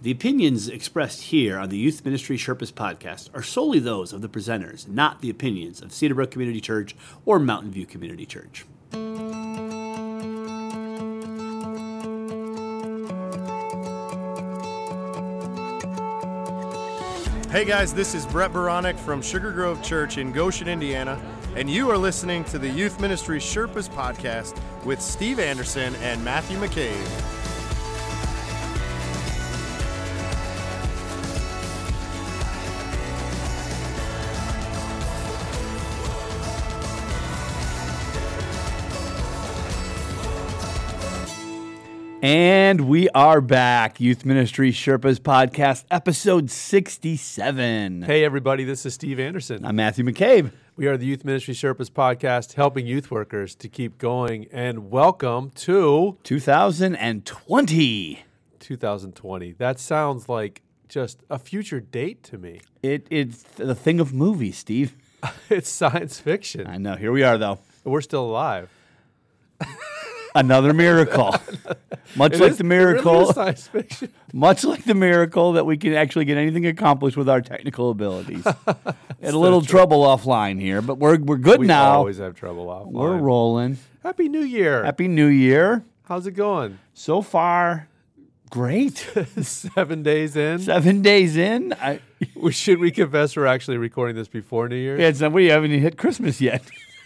The opinions expressed here on the Youth Ministry Sherpas podcast are solely those of the presenters, not the opinions of Cedarbrook Community Church or Mountain View Community Church. Hey guys, this is Brett Baranek from Sugar Grove Church in Goshen, Indiana, and you are listening to the Youth Ministry Sherpas podcast with Steve Anderson and Matthew McCabe. And we are back. Youth Ministry Sherpas podcast, episode 67. Hey, everybody, this is Steve Anderson. I'm Matthew McCabe. We are the Youth Ministry Sherpas podcast, helping youth workers to keep going. And welcome to 2020. 2020. That sounds like just a future date to me. It's the thing of movies, Steve. It's science fiction. I know. Here we are, though. We're still alive. Another miracle. Much like the miracle. Really science fiction. Much like the miracle that we can actually get anything accomplished with our technical abilities. Had a little trouble offline here, but we're good now. We always have trouble offline. We're rolling. Happy New Year. Happy New Year. How's it going? So far, great. 7 days in. 7 days in. Should we confess we're actually recording this before New Year's? Yeah, it's not, we haven't even hit Christmas yet.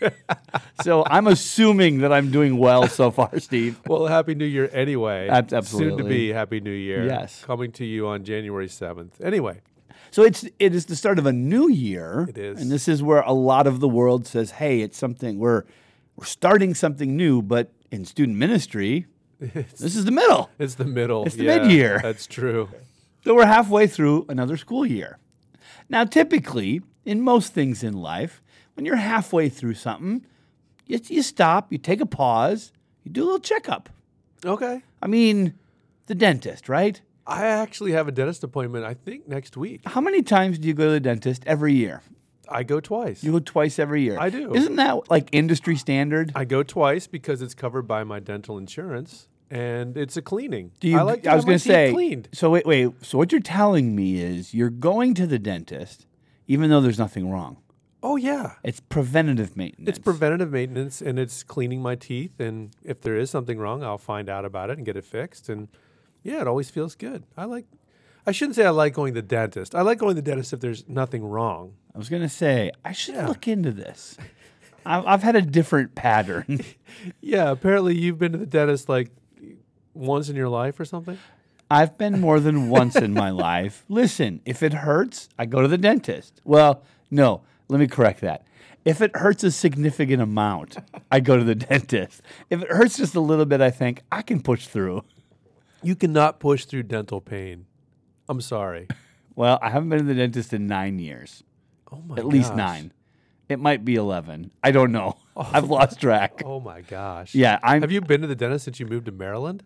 So I'm assuming that I'm doing well so far, Steve. Well, Happy New Year anyway. Absolutely. Soon to be Happy New Year. Yes. Coming to you on January 7th. Anyway. So it is the start of a new year. It is. And this is where a lot of the world says, hey, it's something, we're starting something new, but in student ministry, this is the middle. It's the middle. It's the mid-year. That's true. So we're halfway through another school year. Now, typically, in most things in life, when you're halfway through something, you stop, you take a pause, you do a little checkup. Okay. I mean, the dentist, right? I actually have a dentist appointment, I think, next week. How many times do you go to the dentist every year? I go twice. You go twice every year. I do. Isn't that like industry standard? I go twice because it's covered by my dental insurance, and it's a cleaning. I like to was have my going to say, teeth cleaned. so wait. So what you're telling me is you're going to the dentist even though there's nothing wrong. Oh, yeah. It's preventative maintenance. It's preventative maintenance, and it's cleaning my teeth. And if there is something wrong, I'll find out about it and get it fixed. And, yeah, it always feels good. I shouldn't say I like going to the dentist. I like going to the dentist if there's nothing wrong. I was going to say, I should look into this. I've had a different pattern. Yeah, apparently you've been to the dentist like once in your life or something? I've been more than once in my life. Listen, if it hurts, I go to the dentist. Well, no. Let me correct that. If it hurts a significant amount, I go to the dentist. If it hurts just a little bit, I think I can push through. You cannot push through dental pain. I'm sorry. Well, I haven't been to the dentist in 9 years. Oh, my At least gosh. 9. It might be 11. I don't know. I've lost track. Oh, my gosh. Yeah, Have you been to the dentist since you moved to Maryland?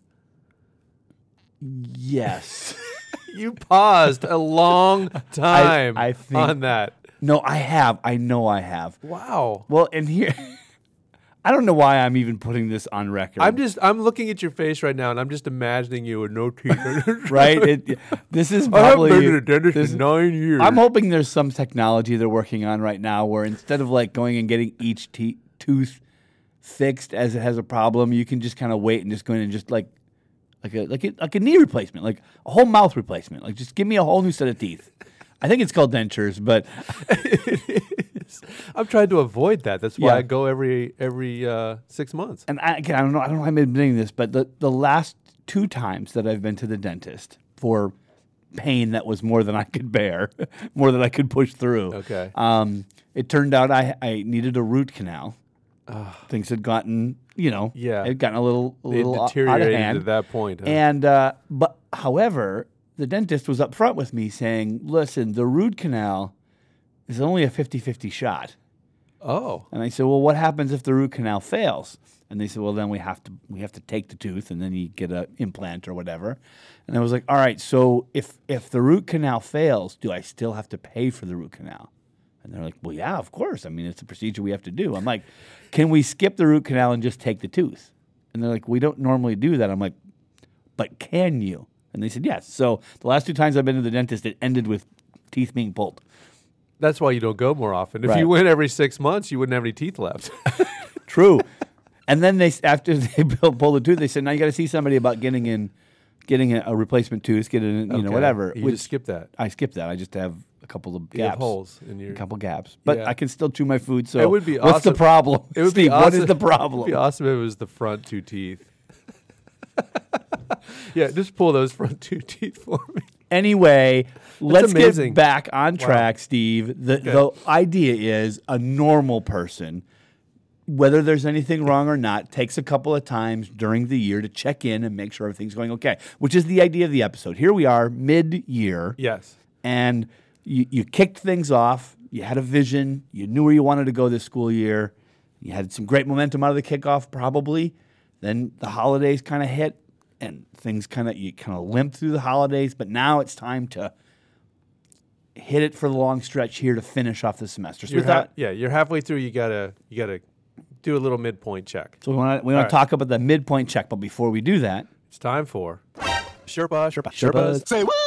Yes. You paused a long time I think- on that. No, I have. I know I have. Wow. Well, and here, I don't know why I'm even putting this on record. I'm looking at your face right now, and I'm just imagining you with no teeth. Right? This is I haven't probably. been to the dentist this- in 9 years. I'm hoping there's some technology they're working on right now where instead of like going and getting each tooth fixed as it has a problem, you can just kind of wait and just go in and just like a knee replacement, like a whole mouth replacement. Like just give me a whole new set of teeth. I think it's called dentures, but I'm trying to avoid that. That's why Yeah. I go every 6 months. and I don't know why I'm admitting this, but the last 2 times that I've been to the dentist for pain that was more than I could bear, more than I could push through. Okay. It turned out I needed a root canal. Things had gotten, Yeah. had gotten a little It out of deteriorated hand. at that point. Huh? And but however, the dentist was up front with me saying, "Listen, the root canal is only a 50-50 shot." oh. And I said, "Well, what happens if the root canal fails?" And they said, "Well, then we have to take the tooth, and then you get an implant or whatever." And I was like, "All right, so if the root canal fails, do I still have to pay for the root canal?" And they're like, "Well, yeah, of course. I mean, it's a procedure we have to do." I'm like, "Can we skip the root canal and just take the tooth?" And they're like, "We don't normally do that." I'm like, "But can you?" And they said yes. So the last 2 times I've been to the dentist, it ended with teeth being pulled. That's why you don't go more often. If Right. you went every 6 months, you wouldn't have any teeth left. True. And then after they pulled the tooth, they said, now you got to see somebody about getting a replacement tooth, Okay. whatever. You Which just skip that. I skipped that. I just have a couple of You have gaps. holes in your. A couple gaps. But Yeah. I can still chew my food. So It would be what's the awesome. problem? It would be Steve, what is awesome- the It'd problem? be awesome if it was the front 2 teeth. Yeah, just pull those front 2 teeth for me. Anyway, let's amazing. get back on track, Steve. The idea is a normal person, whether there's anything wrong or not, takes a couple of times during the year to check in and make sure everything's going okay, which is the idea of the episode. Here we are, mid-year, Yes. and you kicked things off. You had a vision. You knew where you wanted to go this school year. You had some great momentum out of the kickoff, probably. Then the holidays kind of hit, and things you kind of limped through the holidays. But now it's time to hit it for the long stretch here to finich off the semester. So, You're halfway through. You gotta do a little midpoint check. we want to right. talk about the midpoint check. But before we do that, It's time for Sherpas. Say what?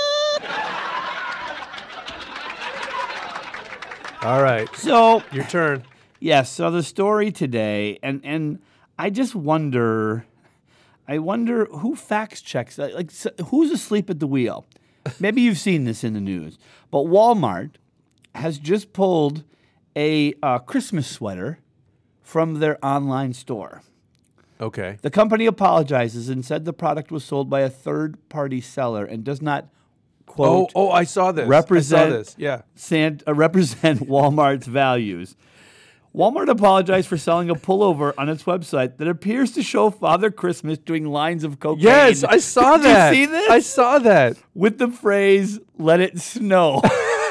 All right, So your turn. yes, so the story today, and I just wonder who fact checks, who's asleep at the wheel. Maybe you've seen this in the news, but Walmart has just pulled a Christmas sweater from their online store. Okay. The company apologizes and said the product was sold by a third-party seller and does not, quote, I saw this. represent I saw this. Yeah. represent Walmart's values. Walmart apologized for selling a pullover on its website that appears to show Father Christmas doing lines of cocaine. Yes, I saw Did that. you see this? I saw that. With the phrase, let it snow.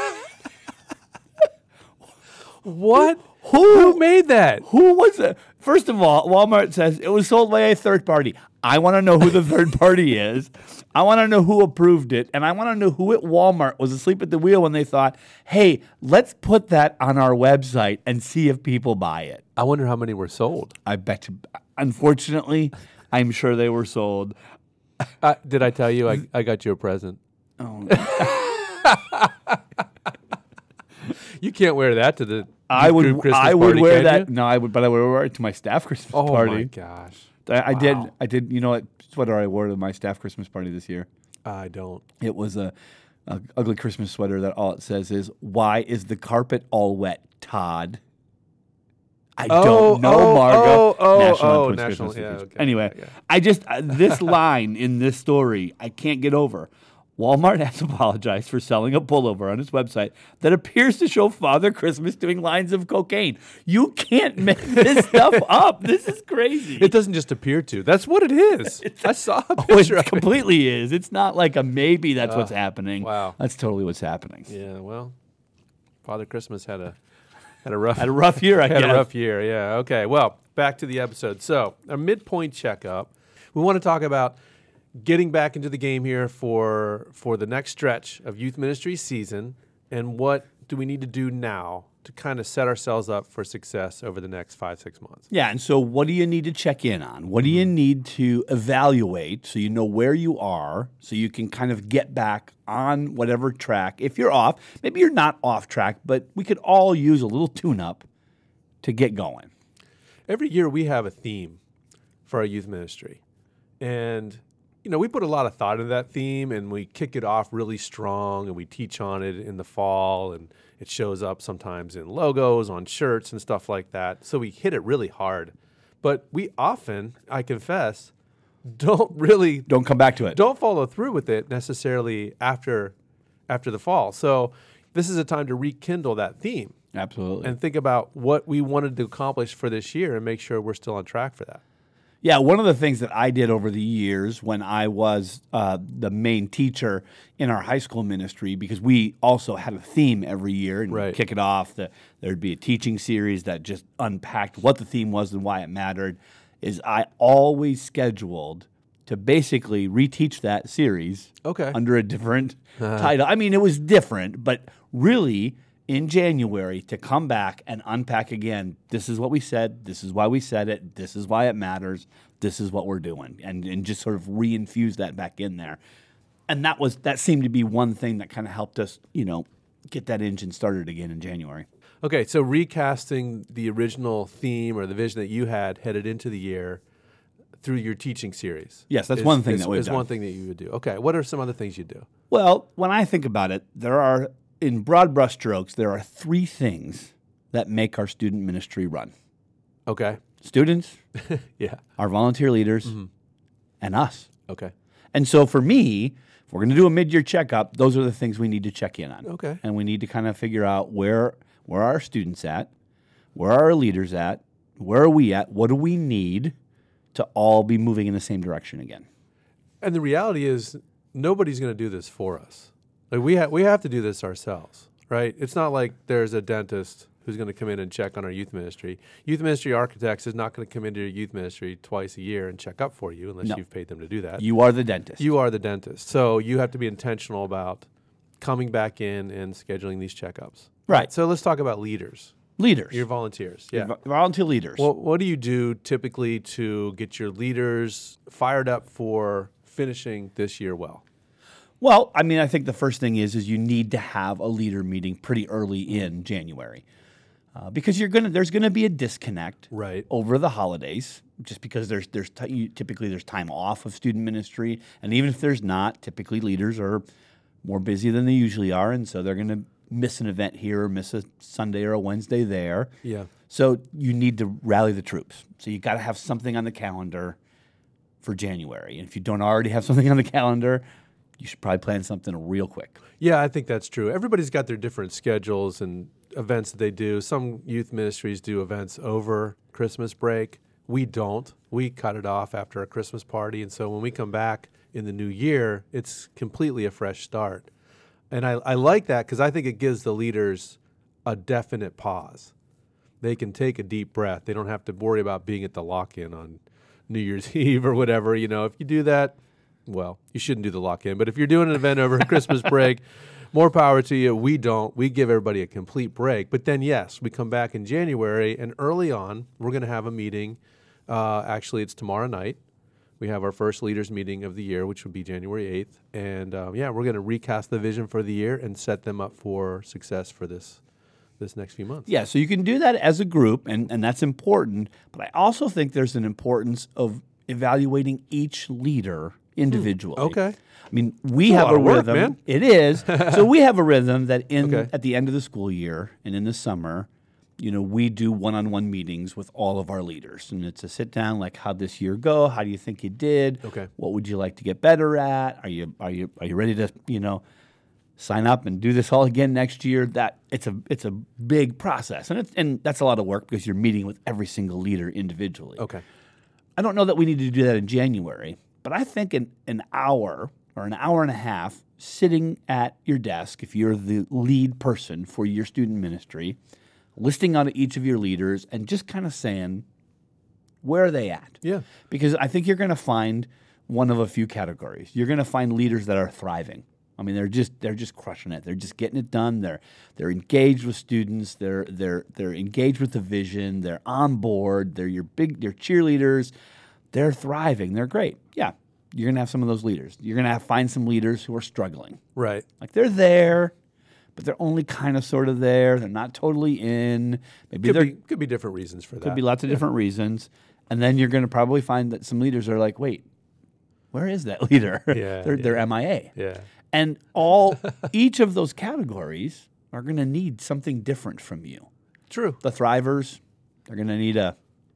What? Who Who made that? Who was it? First of all, Walmart says it was sold by a third party. I want to know who the third party is. I want to know who approved it. And I want to know who at Walmart was asleep at the wheel when they thought, hey, let's put that on our website and see if people buy it. I wonder how many were sold. I bet you, unfortunately, I'm sure they were sold. Did I tell you I got you a present? Oh, You can't wear that to the I would group Christmas I would party, wear can that. you? No, I would, but I would wear it to my staff Christmas Oh party. my gosh. I Wow. did. You know what sweater I wore to my staff Christmas party this year? I don't. It was a ugly Christmas sweater that all it says is, "Why is the carpet all wet, Todd?" I don't know, Margo. Lampoon's national. Christmas Yeah. Vacation. Okay. Anyway, Yeah. I just this line in this story I can't get over. Walmart has apologized for selling a pullover on its website that appears to show Father Christmas doing lines of cocaine. You can't make this stuff up. This is crazy. It doesn't just appear to. That's what it is. I saw a Oh, picture it of it. completely is. It's not like a maybe that's what's happening. wow. That's totally what's happening. Yeah. Well, Father Christmas had a rough Had a rough year, I had guess. a rough year. Yeah. Okay. Well, back to the episode. So, a midpoint checkup. We want to talk about getting back into the game here for the next stretch of youth ministry season, and what do we need to do now to kind of set ourselves up for success over the next 5-6 months. Yeah, and so what do you need to check in on? What do you need to evaluate so you know where you are, so you can kind of get back on whatever track? If you're off, maybe you're not off track, but we could all use a little tune-up to get going. Every year we have a theme for our youth ministry. And, we put a lot of thought into that theme, and we kick it off really strong, and we teach on it in the fall, and it shows up sometimes in logos, on shirts, and stuff like that. So we hit it really hard. But we often, I confess, don't Don't come back to it. follow through with it necessarily after the fall. So this is a time to rekindle that theme Absolutely. and think about what we wanted to accomplish for this year and make sure we're still on track for that. Yeah, one of the things that I did over the years when I was the main teacher in our high school ministry, because we also had a theme every year, and Right. we'd kick it off. There'd be a teaching series that just unpacked what the theme was and why it mattered, is I always scheduled to basically reteach that series Okay. under a different title. I mean, it was different, but really in January to come back and unpack again, this is what we said, this is why we said it, this is why it matters, this is what we're doing, and just sort of reinfuse that back in there. And that seemed to be one thing that kind of helped us, get that engine started again in January. Okay, so recasting the original theme or the vision that you had headed into the year through your teaching series. Yes, that's one thing that we've is done. one thing that you would do. Okay, what are some other things you do? Well, when I think about it, in broad brushstrokes, there are 3 things that make our student ministry run. Okay. Students, Yeah. our volunteer leaders, and us. Okay. And so for me, if we're going to do a mid-year checkup, those are the things we need to check in on. Okay. And we need to kind of figure out where are our students at, where are our leaders at, where are we at, what do we need to all be moving in the same direction again. And the reality is nobody's going to do this for us. Like we have to do this ourselves, right? It's not like there's a dentist who's going to come in and check on our youth ministry. Youth ministry architects is not going to come into your youth ministry twice a year and check up for you unless you've paid them to do that. You are the dentist. You are the dentist. So you have to be intentional about coming back in and scheduling these checkups. Right. So let's talk about leaders. Leaders. Your volunteers. Yeah. Volunteer leaders. Well, what do you do typically to get your leaders fired up for finishing this year well? Well, I mean, I think the first thing is you need to have a leader meeting pretty early in January, because there's gonna be a disconnect Right. over the holidays, just because typically there's time off of student ministry, and even if there's not, typically leaders are more busy than they usually are, and so they're gonna miss an event here or miss a Sunday or a Wednesday there. Yeah. So you need to rally the troops. So you got to have something on the calendar for January, and if you don't already have something on the calendar, you should probably plan something real quick. Yeah, I think that's true. Everybody's got their different schedules and events that they do. Some youth ministries do events over Christmas break. We don't. We cut it off after a Christmas party. And so when we come back in the new year, it's completely a fresh start. And I like that because I think it gives the leaders a definite pause. They can take a deep breath. They don't have to worry about being at the lock-in on New Year's Eve or whatever. You know, if you do that, well, you shouldn't do the lock-in. But if you're doing an event over Christmas break, more power to you. We don't. We give everybody a complete break. But then, yes, we come back in January, and early on, we're going to have a meeting. Actually, it's tomorrow night. We have our first leaders meeting of the year, which would be January 8th. And, we're going to recast the vision for the year and set them up for success for this next few months. Yeah, so you can do that as a group, and that's important. But I also think there's an importance of evaluating each leader individually. Okay. I mean, we have lot a of work, rhythm. man. It is. So we have a rhythm that Okay. at the end of the school year and in the summer, we do one-on-one meetings with all of our leaders. And it's a sit down, like, how'd this year go? How do you think you did? Okay. What would you like to get better at? Are you ready to, sign up and do this all again next year? That it's a big process. And that's a lot of work because you're meeting with every single leader individually. Okay. I don't know that we need to do that in January, but I think an hour or an hour and a half sitting at your desk, if you're the lead person for your student ministry, listing out each of your leaders and just kind of saying, where are they at? Yeah. Because I think you're going to find one of a few categories. You're going to find leaders that are thriving. I mean, they're just crushing it. They're just getting it done. They're engaged with students. They're engaged with the vision. They're on board. They're cheerleaders. They're thriving. They're great. Yeah, you're gonna have some of those leaders. You're gonna find some leaders who are struggling. Right. Like, they're there, but they're only kind of sort of there. They're not totally in. Maybe Could be different reasons for that. could be lots of different reasons. And then you're gonna probably find that some leaders are like, wait, where is that leader? Yeah, they're MIA. Yeah. And each of those categories are going to need something different from you. True. The thrivers, they're going to need a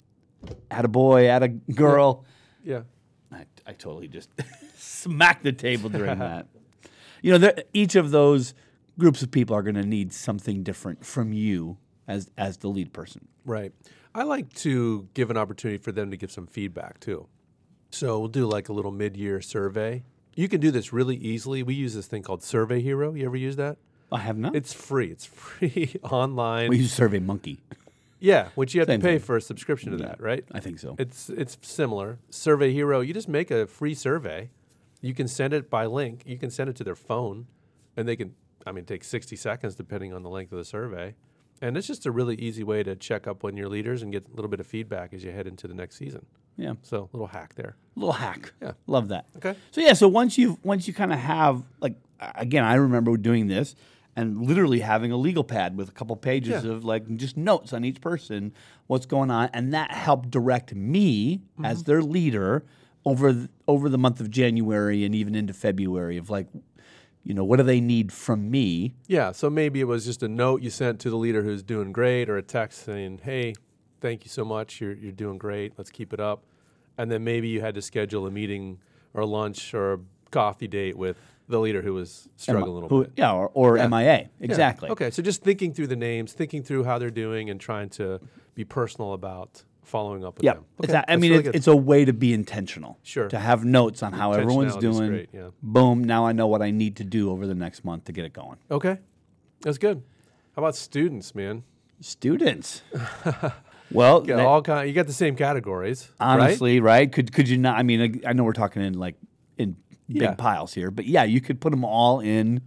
boy, a girl. Yeah. I totally just smacked the table during that. Each of those groups of people are going to need something different from you as the lead person. Right. I like to give an opportunity for them to give some feedback too. So we'll do like a little mid-year survey. You can do this really easily. We use this thing called Survey Hero. You ever use that? I have not. It's free. It's free online. We use Survey Monkey. Yeah, which you have Same to pay thing. for a subscription to that, right? I think so. It's similar. Survey Hero, you just make a free survey. You can send it by link. You can send it to their phone, and they can, it takes 60 seconds depending on the length of the survey. And it's just a really easy way to check up on your leaders and get a little bit of feedback as you head into the next season. Yeah. So little hack there. Little hack. Yeah. Love that. Okay. So yeah, so once you kind of have like again, I remember doing this and literally having a legal pad with a couple pages Yeah. of like just notes on each person, what's going on, and that helped direct me as their leader over the month of January and even into February of like, what do they need from me? Yeah. So maybe it was just a note you sent to the leader who's doing great, or a text saying, "Hey, thank you so much. You're doing great. Let's keep it up." And then maybe you had to schedule a meeting or a lunch or a coffee date with the leader who was struggling a little bit. Yeah, or Yeah. MIA. Exactly. Yeah. Okay, so just thinking through the names, thinking through how they're doing, and trying to be personal about following up with Yeah, them. it's Okay, I mean, that's really it's a way to be intentional. Sure. To have notes on how everyone's Intentionality is doing. great, yeah. Boom. Now I know what I need to do over the next month to get it going. good. Okay, that's good. How about students, man? Students. Well, You got you got the same categories, honestly, right? Could you not? I mean, I know we're talking in big Yeah. piles here, but yeah, you could put them all in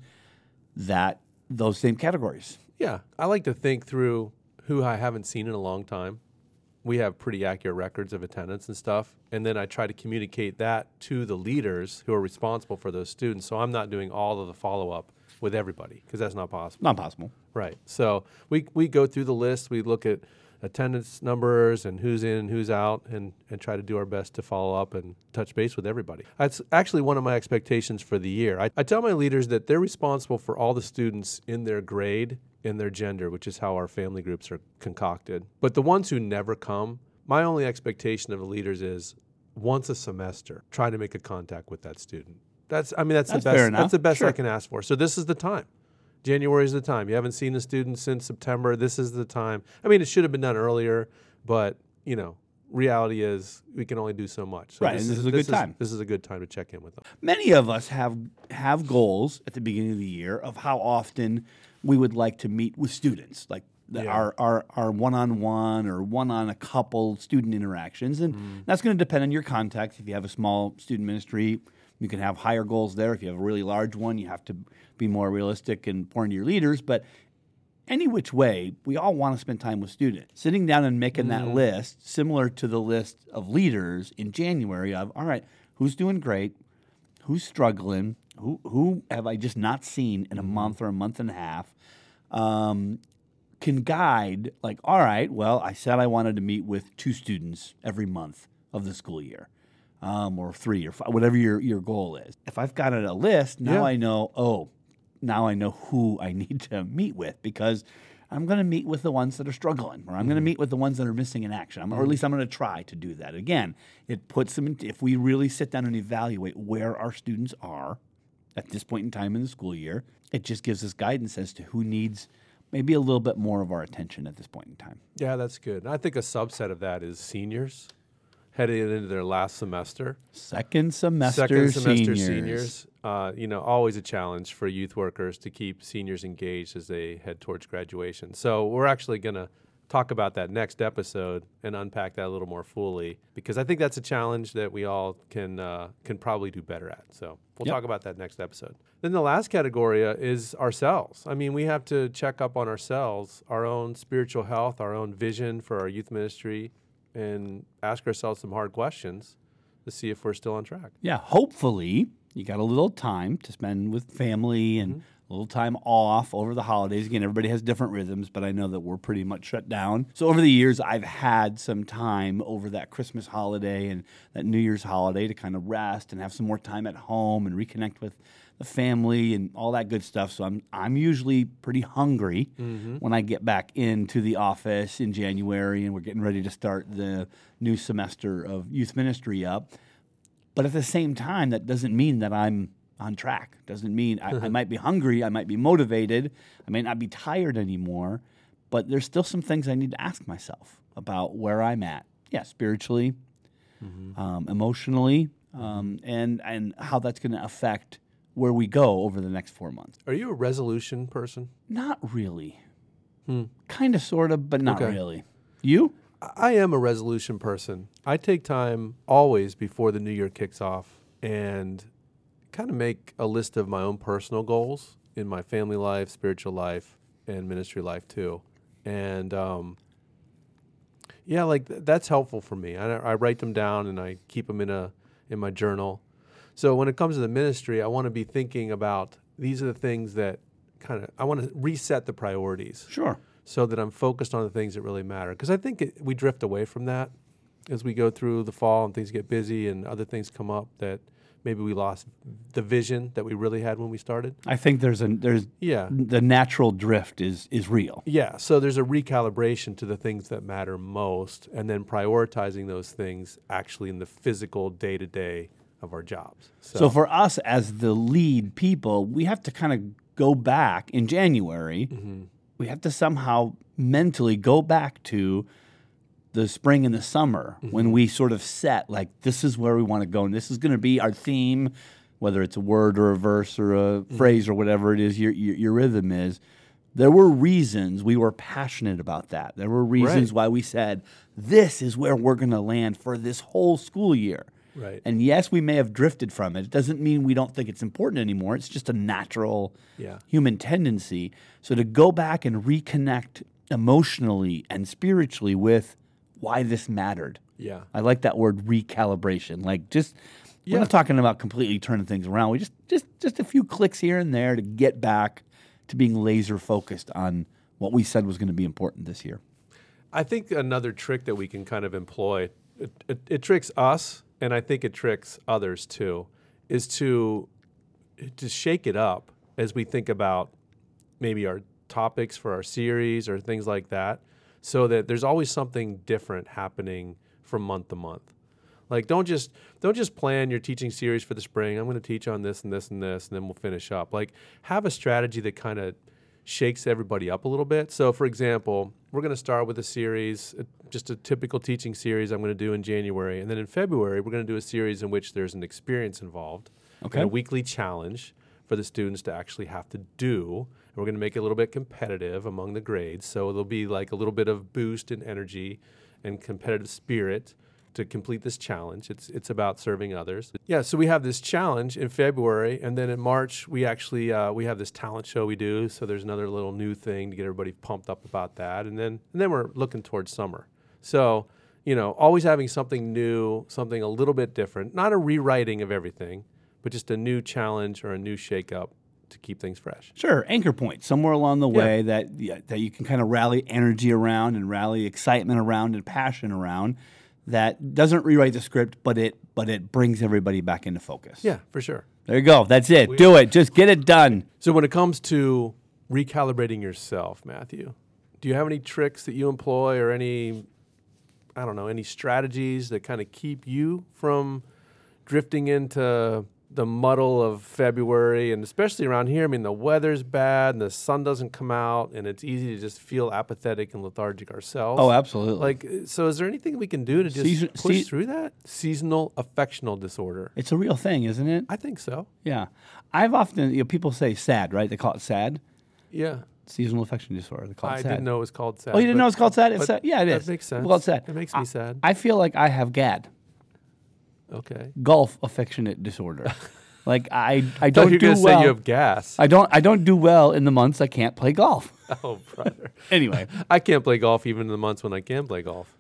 those same categories. Yeah, I like to think through who I haven't seen in a long time. We have pretty accurate records of attendance and stuff, and then I try to communicate that to the leaders who are responsible for those students. So I'm not doing all of the follow-up with everybody because that's not possible. Not possible. Right. So we go through the list. We look at attendance numbers and who's in, who's out, and try to do our best to follow up and touch base with everybody. That's actually one of my expectations for the year. I tell my leaders that they're responsible for all the students in their grade and their gender, which is how our family groups are concocted. But the ones who never come, my only expectation of the leaders is once a semester, try to make a contact with that student. That's the That's best. fair enough. That's the best Sure. I can ask for. So this is the time. January is the time. You haven't seen a student since September. This is the time. I mean, it should have been done earlier, but reality is we can only do so much. So Right, and this is a good time. This is a good time to check in with them. Many of us have goals at the beginning of the year of how often we would like to meet with students, like Yeah. our one-on-one or one-on a couple student interactions, and that's going to depend on your context. If you have a small student ministry, you can have higher goals there. If you have a really large one, you have to be more realistic and pour into your leaders. But any which way, we all want to spend time with students. Sitting down and making that list, similar to the list of leaders in January of, all right, who's doing great, who's struggling, who have I just not seen in a month or a month and a half, can guide, like, all right, well, I said I wanted to meet with 2 students every month of the school year. Or 3 or 5, whatever your goal is. If I've got a list, now Yeah. I know, now I know who I need to meet with because I'm going to meet with the ones that are struggling, or I'm going to meet with the ones that are missing in action, or at least I'm going to try to do that. Again, it puts them if we really sit down and evaluate where our students are at this point in time in the school year, it just gives us guidance as to who needs maybe a little bit more of our attention at this point in time. Yeah, that's good. And I think a subset of that is seniors heading into their last semester. Second semester seniors. Always a challenge for youth workers to keep seniors engaged as they head towards graduation. So we're actually going to talk about that next episode and unpack that a little more fully, because I think that's a challenge that we all can probably do better at. So we'll Yep. talk about that next episode. Then the last category is ourselves. I mean, we have to check up on ourselves, our own spiritual health, our own vision for our youth ministry, and ask ourselves some hard questions to see if we're still on track. Yeah, hopefully you got a little time to spend with family and a little time off over the holidays. Again, everybody has different rhythms, but I know that we're pretty much shut down. So over the years, I've had some time over that Christmas holiday and that New Year's holiday to kind of rest and have some more time at home and reconnect with the family and all that good stuff. So I'm usually pretty hungry when I get back into the office in January and we're getting ready to start the new semester of youth ministry up. But at the same time, that doesn't mean that I'm on track. Doesn't mean I might be hungry, I might be motivated, I may not be tired anymore, but there's still some things I need to ask myself about where I'm at. Yeah, spiritually, emotionally, and how that's going to affect where we go over the next 4 months. Are you a resolution person? Not really. Kind of, sort of, but not really. You? I am a resolution person. I take time always before the new year kicks off and kind of make a list of my own personal goals in my family life, spiritual life, and ministry life too. And, Yeah, like that's helpful for me. I write them down and I keep them in my journal. So when it comes to the ministry, I want to be thinking about these are the things that I want to reset the priorities. Sure. So that I'm focused on the things that really matter. Because I think we drift away from that as we go through the fall and things get busy and other things come up that maybe we lost the vision that we really had when we started. I think there's the natural drift is real. Yeah, so there's a recalibration to the things that matter most and then prioritizing those things actually in the physical day-to-day of our jobs. So for us as the lead people, we have to kind of go back in January. Mm-hmm. We have to somehow mentally go back to the spring and the summer when we sort of set, like, this is where we want to go, and this is going to be our theme, whether it's a word or a verse or a phrase or whatever it is your rhythm is. There were reasons we were passionate about that. There were reasons why we said, this is where we're going to land for this whole school year. Right. And yes, we may have drifted from it. It doesn't mean we don't think it's important anymore. It's just a natural human tendency. So to go back and reconnect emotionally and spiritually with why this mattered. Yeah. I like that word, recalibration. Like we're not talking about completely turning things around. We just a few clicks here and there to get back to being laser focused on what we said was going to be important this year. I think another trick that we can kind of employ, it tricks us, and I think it tricks others too, is to shake it up as we think about maybe our topics for our series or things like that, so that there's always something different happening from month to month. Like don't just plan your teaching series for the spring. I'm going to teach on this and this and this, and then we'll finish up. Like have a strategy that kind of shakes everybody up a little bit. So for example, we're going to start with a series, just a typical teaching series I'm going to do in January. And then in February, we're going to do a series in which there's an experience involved, and a weekly challenge for the students to actually have to do. And we're going to make it a little bit competitive among the grades. So there'll be like a little bit of boost in energy and competitive spirit to complete this challenge. It's about serving others. Yeah, so we have this challenge in February, and then in March we actually we have this talent show we do. So there's another little new thing to get everybody pumped up about that, and then we're looking towards summer. So always having something new, something a little bit different, not a rewriting of everything, but just a new challenge or a new shakeup to keep things fresh. Sure, anchor point somewhere along the way that you can kind of rally energy around and rally excitement around and passion around. That doesn't rewrite the script, but it brings everybody back into focus. Yeah, for sure. There you go. That's it. Do it. Just get it done. So when it comes to recalibrating yourself, Matthew, do you have any tricks that you employ or any strategies that kind of keep you from drifting into the muddle of February? And especially around here, I mean, the weather's bad and the sun doesn't come out, and it's easy to just feel apathetic and lethargic ourselves. Oh, absolutely. Like, so is there anything we can do to just push through that? Seasonal affectional disorder. It's a real thing, isn't it? I think so. Yeah. I've often, people say SAD, right? They call it SAD. Yeah. Seasonal affection disorder. They call it SAD. I didn't know it was called SAD. Oh, you didn't know it was called SAD? It's SAD? Yeah, it is. That makes sense. It's called SAD. It makes me sad. I feel like I have GAD. Okay. Golf affectionate disorder. Like I I don't you're do gonna well. say you have gas. I don't do well in the months I can't play golf. Oh, brother. Anyway, I can't play golf even in the months when I can play golf.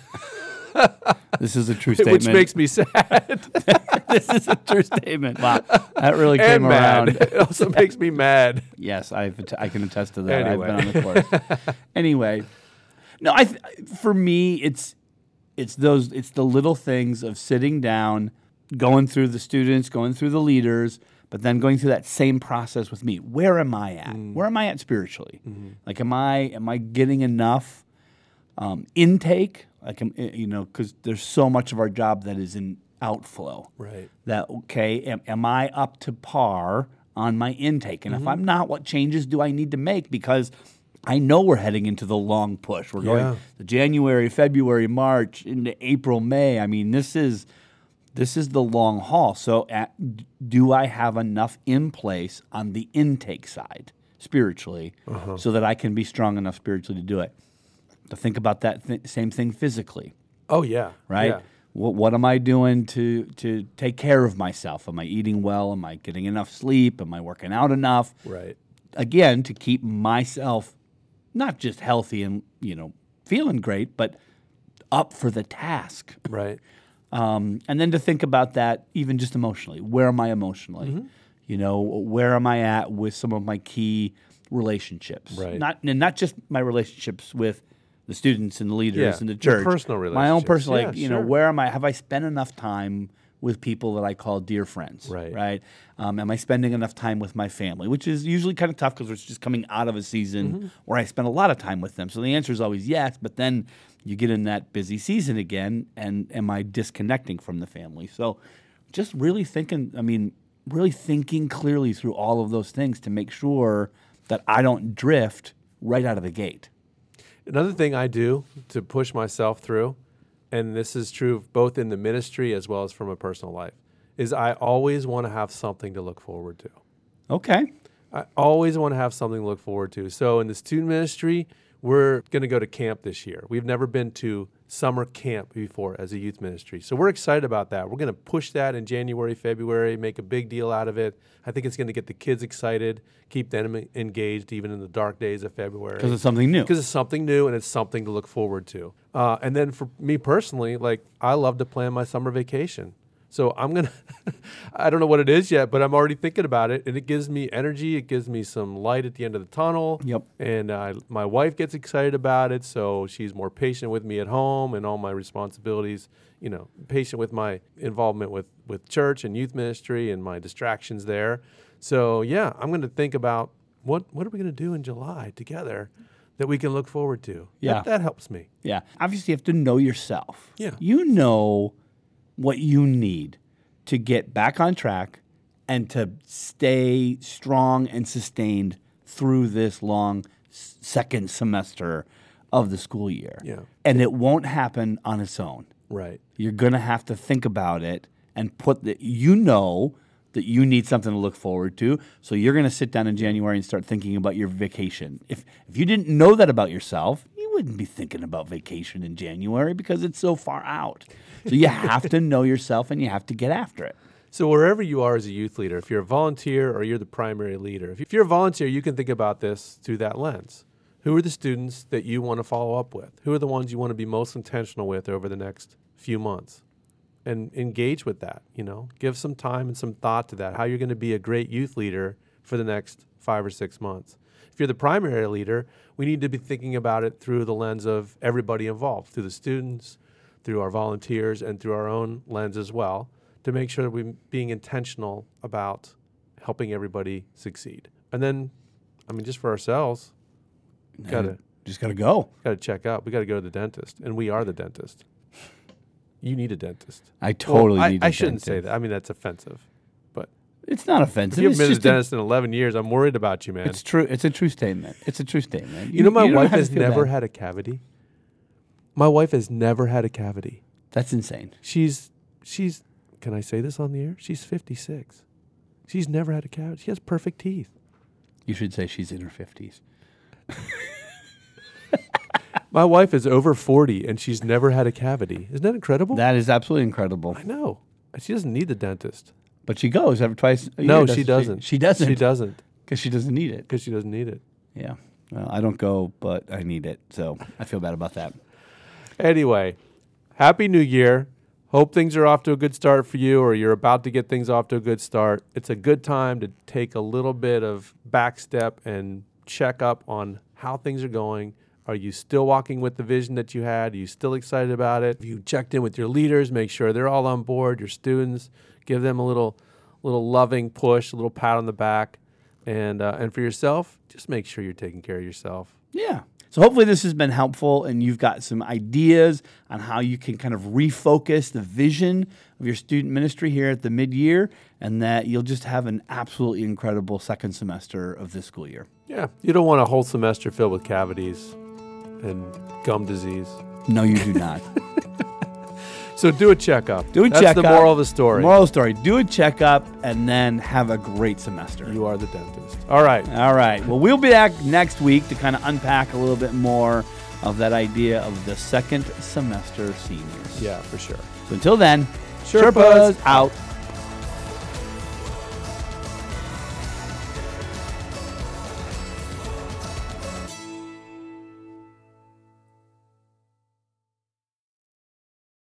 this is a true statement. Which makes me sad. This is a true statement. Wow, that really and came mad. around. It also makes me mad. Yes, I can attest to that. Anyway. I've been on the course. Anyway, no, for me, it's the little things of sitting down, going through the students, going through the leaders, but then going through that same process with me. Where am I at? Where am I at spiritually? Mm-hmm. Like, am I getting enough intake? Like, because there's so much of our job that is in outflow. Right. That, okay, am I up to par on my intake? And if I'm not, what changes do I need to make? Because I know we're heading into the long push. We're going to January, February, March, into April, May. I mean, this is the long haul. So do I have enough in place on the intake side spiritually so that I can be strong enough spiritually to do it? To think about that same thing physically. Oh, yeah. Right? Yeah. What am I doing to take care of myself? Am I eating well? Am I getting enough sleep? Am I working out enough? Right. Again, to keep myself not just healthy and, feeling great, but up for the task. Right. And then to think about that even just emotionally. Where am I emotionally? You know, where am I at with some of my key relationships? Right. Not just my relationships with the students and the leaders Yeah, and the your church. personal My own relationships. personal, Yeah, like, you know, sure. where am I? Have I spent enough time with people that I call dear friends? Right. Am I spending enough time with my family? Which is usually kind of tough because it's just coming out of a season where I spend a lot of time with them. So the answer is always yes, but then you get in that busy season again, and am I disconnecting from the family? So just really thinking clearly through all of those things to make sure that I don't drift right out of the gate. Another thing I do to push myself through, and this is true both in the ministry as well as from a personal life, is I always want to have something to look forward to. Okay. I always want to have something to look forward to. So in the student ministry, we're going to go to camp this year. We've never been to summer camp before as a youth ministry. So we're excited about that. We're going to push that in January, February, make a big deal out of it. I think it's going to get the kids excited, keep them engaged even in the dark days of February. Because it's something new. Because it's something new and it's something to look forward to. And then for me personally, like I love to plan my summer vacation. So I'm going to, I don't know what it is yet, but I'm already thinking about it. And it gives me energy. It gives me some light at the end of the tunnel. Yep. And my wife gets excited about it. So she's more patient with me at home and all my responsibilities, you know, patient with my involvement with church and youth ministry and my distractions there. So yeah, I'm going to think about what are we going to do in July together that we can look forward to. Yeah. That helps me. Yeah. Obviously, you have to know yourself. Yeah. You know what you need to get back on track and to stay strong and sustained through this long second semester of the school year. Yeah. And it won't happen on its own. Right. You're going to have to think about it and that you need something to look forward to. So you're going to sit down in January and start thinking about your vacation. If you didn't know that about yourself, you wouldn't be thinking about vacation in January because it's so far out. So you have to know yourself and you have to get after it. So wherever you are as a youth leader, if you're a volunteer or you're the primary leader, if you're a volunteer, you can think about this through that lens. Who are the students that you want to follow up with? Who are the ones you want to be most intentional with over the next few months? And engage with that, you know, give some time and some thought to that, how you're going to be a great youth leader for the next 5 or 6 months. If you're the primary leader, we need to be thinking about it through the lens of everybody involved, through the students, through our volunteers, and through our own lens as well, to make sure that we're being intentional about helping everybody succeed. And then, I mean, just for ourselves, Just got to go. gotta check out. We got to go to the dentist, and we are the dentist. You need a dentist. I totally Well, need I a shouldn't say dentist. that. I mean, that's offensive. But It's not if offensive. you It's haven't been to just the dentist in 11 years, I'm worried about you, man. it's true. It's a true statement. It's a true statement. You know, my don't wife have to has feel never bad. had a cavity. My wife has never had a cavity. That's insane. She's. Can I say this on the air? She's 56. She's never had a cavity. She has perfect teeth. You should say she's in her 50s. My wife is over 40 and she's never had a cavity. Isn't that incredible? That is absolutely incredible. I know. She doesn't need the dentist. But she goes every twice a year. No, doesn't she doesn't. She doesn't. She doesn't Because she doesn't need it. because she doesn't need it. Yeah. Well, I don't go, but I need it. So I feel bad about that. Anyway, Happy New Year. Hope things are off to a good start for you, or you're about to get things off to a good start. It's a good time to take a little bit of back step and check up on how things are going. Are you still walking with the vision that you had? Are you still excited about it? Have you checked in with your leaders? Make sure they're all on board. Your students, give them a little loving push, a little pat on the back. And for yourself, just make sure you're taking care of yourself. Yeah. So hopefully this has been helpful and you've got some ideas on how you can kind of refocus the vision of your student ministry here at the mid-year, and that you'll just have an absolutely incredible second semester of this school year. Yeah, you don't want a whole semester filled with cavities and gum disease. No, you do not. So do a checkup. Do a That's checkup. the moral of the story. Moral of the story. Do a checkup and then have a great semester. You are the dentist. All right. All right. Well, we'll be back next week to kind of unpack a little bit more of that idea of the second semester seniors. Yeah, for sure. So until then, Sherpas Sherpas out.